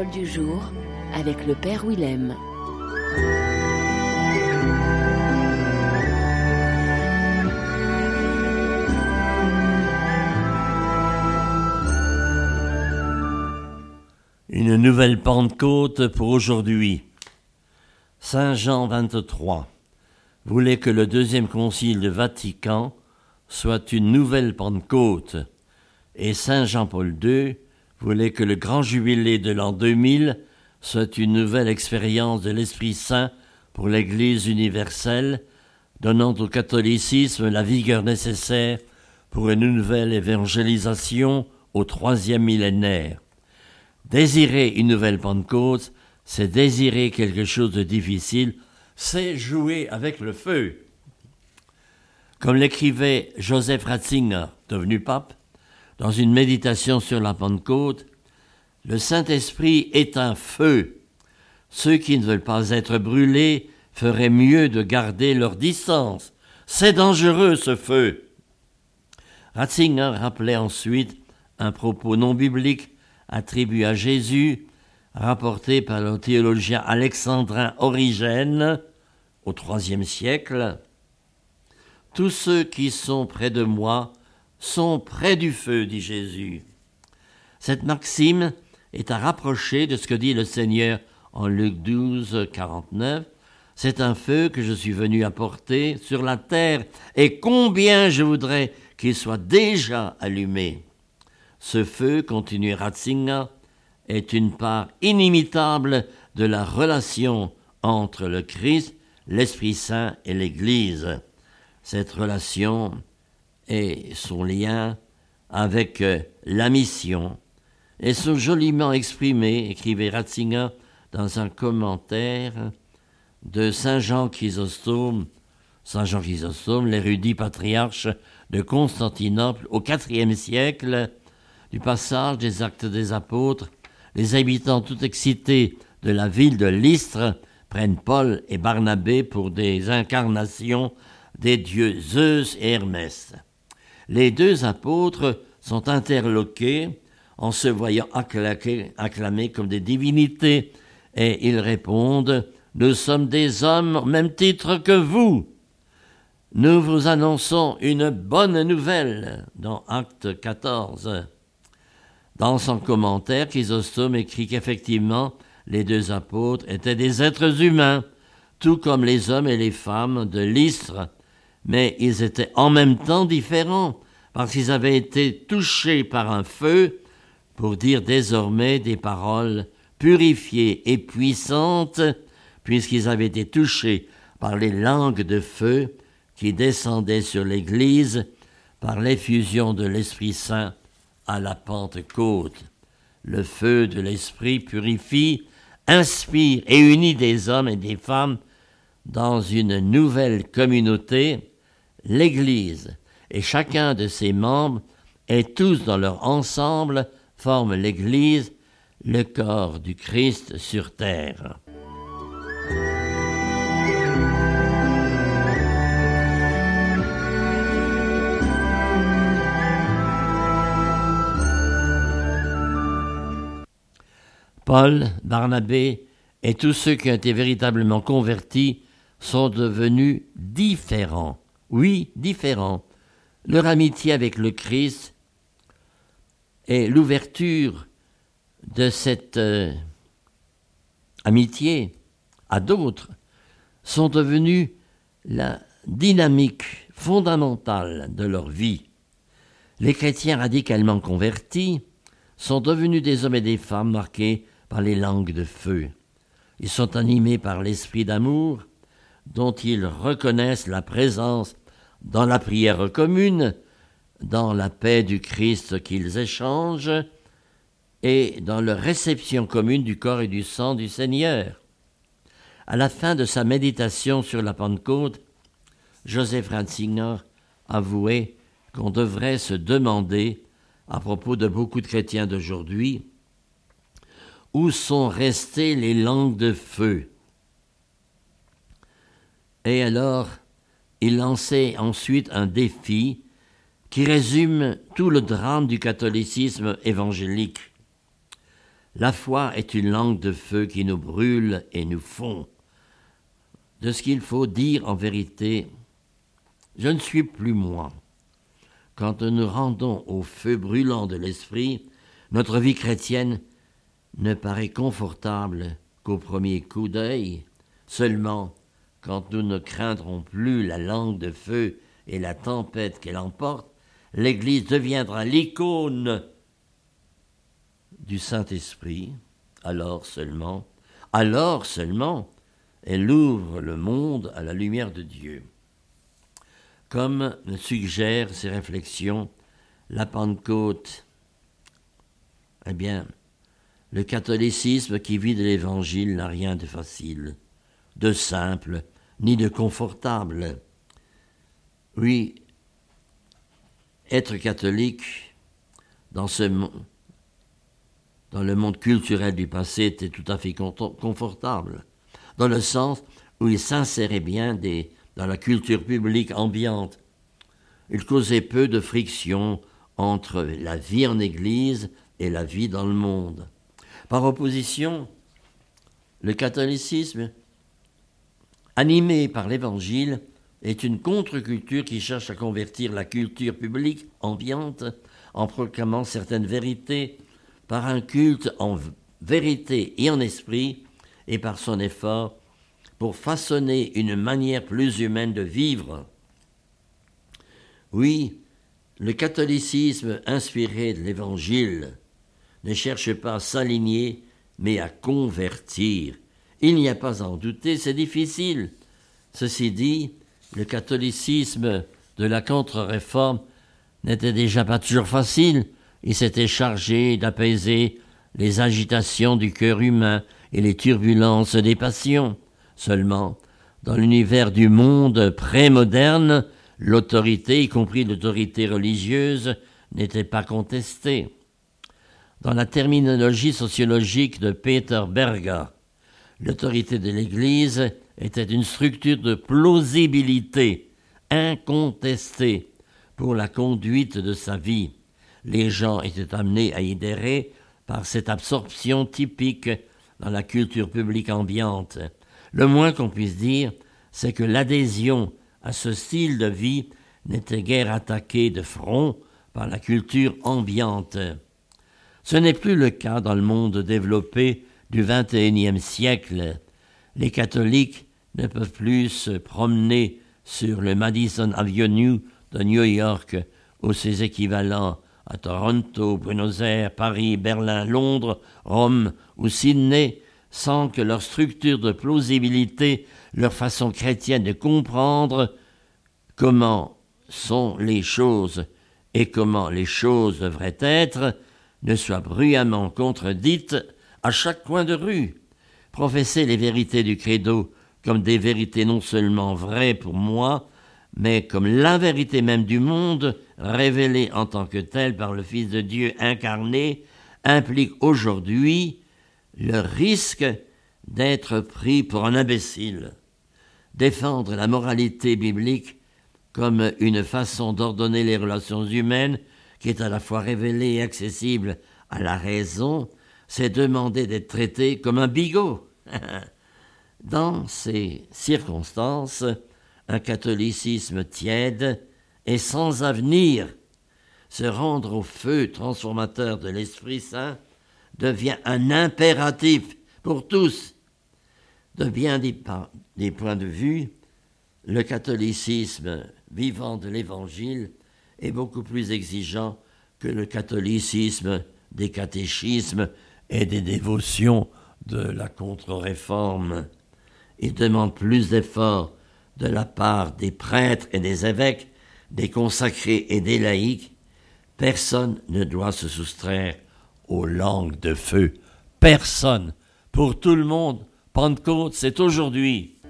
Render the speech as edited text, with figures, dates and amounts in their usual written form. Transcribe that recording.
parole du jour avec le Père Willem. Une nouvelle Pentecôte pour aujourd'hui. Saint Jean 23 voulait que le deuxième concile de Vatican soit une nouvelle Pentecôte, et Saint Jean-Paul II voulait que le grand jubilé de l'an 2000 soit une nouvelle expérience de l'Esprit Saint pour l'Église universelle, donnant au catholicisme la vigueur nécessaire pour une nouvelle évangélisation au troisième millénaire. Désirer une nouvelle Pentecôte, c'est désirer quelque chose de difficile, c'est jouer avec le feu. Comme l'écrivait Joseph Ratzinger, devenu pape, dans une méditation sur la Pentecôte, le Saint-Esprit est un feu. Ceux qui ne veulent pas être brûlés feraient mieux de garder leur distance. C'est dangereux ce feu. Ratzinger rappelait ensuite un propos non biblique attribué à Jésus, rapporté par le théologien alexandrin Origène au IIIe siècle. « Tous ceux qui sont près de moi sont près du feu, dit Jésus. » Cette maxime est à rapprocher de ce que dit le Seigneur en Luc 12, 49. « C'est un feu que je suis venu apporter sur la terre, et combien je voudrais qu'il soit déjà allumé. » Ce feu, continue Ratzinger, est une part inimitable de la relation entre le Christ, l'Esprit Saint et l'Église. Cette relation et son lien avec la mission et sont joliment exprimés, écrivait Ratzinger dans un commentaire de Saint Jean Chrysostome, l'érudit patriarche de Constantinople au IVe siècle, du passage des Actes des Apôtres. Les habitants tout excités de la ville de Lystre prennent Paul et Barnabé pour des incarnations des dieux Zeus et Hermès. Les deux apôtres sont interloqués en se voyant acclamés comme des divinités, et ils répondent « Nous sommes des hommes au même titre que vous. Nous vous annonçons une bonne nouvelle » dans Acte 14. Dans son commentaire, Chrysostome écrit qu'effectivement, les deux apôtres étaient des êtres humains, tout comme les hommes et les femmes de Lystre, mais ils étaient en même temps différents, parce qu'ils avaient été touchés par un feu pour dire désormais des paroles purifiées et puissantes, puisqu'ils avaient été touchés par les langues de feu qui descendaient sur l'Église par l'effusion de l'Esprit Saint à la Pentecôte. Le feu de l'Esprit purifie, inspire et unit des hommes et des femmes dans une nouvelle communauté, l'Église, et chacun de ses membres et tous dans leur ensemble forment l'Église, le corps du Christ sur terre. Paul, Barnabé et tous ceux qui ont été véritablement convertis sont devenus différents. Oui, différents. Leur amitié avec le Christ et l'ouverture de cette amitié à d'autres sont devenus la dynamique fondamentale de leur vie. Les chrétiens radicalement convertis sont devenus des hommes et des femmes marqués par les langues de feu. Ils sont animés par l'esprit d'amour dont ils reconnaissent la présence dans la prière commune, dans la paix du Christ qu'ils échangent et dans leur réception commune du corps et du sang du Seigneur. À la fin de sa méditation sur la Pentecôte, Joseph Ratzinger avouait qu'on devrait se demander, à propos de beaucoup de chrétiens d'aujourd'hui, où sont restées les langues de feu. Et alors, il lançait ensuite un défi qui résume tout le drame du catholicisme évangélique. La foi est une langue de feu qui nous brûle et nous fond. De ce qu'il faut dire en vérité, je ne suis plus moi. Quand nous nous rendons au feu brûlant de l'esprit, notre vie chrétienne ne paraît confortable qu'au premier coup d'œil. Seulement, quand nous ne craindrons plus la langue de feu et la tempête qu'elle emporte, l'Église deviendra l'icône du Saint-Esprit. Alors seulement, elle ouvre le monde à la lumière de Dieu. Comme le suggèrent ces réflexions, la Pentecôte, eh bien, le catholicisme qui vit de l'Évangile n'a rien de facile, de simple, ni de confortable. Oui, être catholique dans le monde culturel du passé était tout à fait confortable, dans le sens où il s'insérait bien dans la culture publique ambiante. Il causait peu de friction entre la vie en Église et la vie dans le monde. Par opposition, le catholicisme, animé par l'Évangile, est une contre-culture qui cherche à convertir la culture publique ambiante en proclamant certaines vérités par un culte en vérité et en esprit et par son effort pour façonner une manière plus humaine de vivre. Oui, le catholicisme inspiré de l'Évangile ne cherche pas à s'aligner, mais à convertir. Il n'y a pas à en douter, c'est difficile. Ceci dit, le catholicisme de la contre-réforme n'était déjà pas toujours facile. Il s'était chargé d'apaiser les agitations du cœur humain et les turbulences des passions. Seulement, dans l'univers du monde pré-moderne, l'autorité, y compris l'autorité religieuse, n'était pas contestée. Dans la terminologie sociologique de Peter Berger, l'autorité de l'Église était une structure de plausibilité incontestée pour la conduite de sa vie. Les gens étaient amenés à y adhérer par cette absorption typique dans la culture publique ambiante. Le moins qu'on puisse dire, c'est que l'adhésion à ce style de vie n'était guère attaquée de front par la culture ambiante. Ce n'est plus le cas dans le monde développé du XXIe siècle. Les catholiques ne peuvent plus se promener sur le Madison Avenue de New York ou ses équivalents à Toronto, Buenos Aires, Paris, Berlin, Londres, Rome ou Sydney, sans que leur structure de plausibilité, leur façon chrétienne de comprendre comment sont les choses et comment les choses devraient être, ne soit bruyamment contredite à chaque coin de rue. Professer les vérités du credo comme des vérités non seulement vraies pour moi, mais comme la vérité même du monde, révélée en tant que telle par le Fils de Dieu incarné, implique aujourd'hui le risque d'être pris pour un imbécile. Défendre la moralité biblique comme une façon d'ordonner les relations humaines, qui est à la fois révélée et accessible à la raison, c'est demander d'être traité comme un bigot. Dans ces circonstances, un catholicisme tiède et sans avenir, se rendre au feu transformateur de l'Esprit Saint devient un impératif pour tous. De bien des points de vue, le catholicisme vivant de l'Évangile est beaucoup plus exigeant que le catholicisme des catéchismes et des dévotions de la contre-réforme. Il demande plus d'efforts de la part des prêtres et des évêques, des consacrés et des laïcs. Personne ne doit se soustraire aux langues de feu. Personne. Pour tout le monde, Pentecôte, c'est aujourd'hui.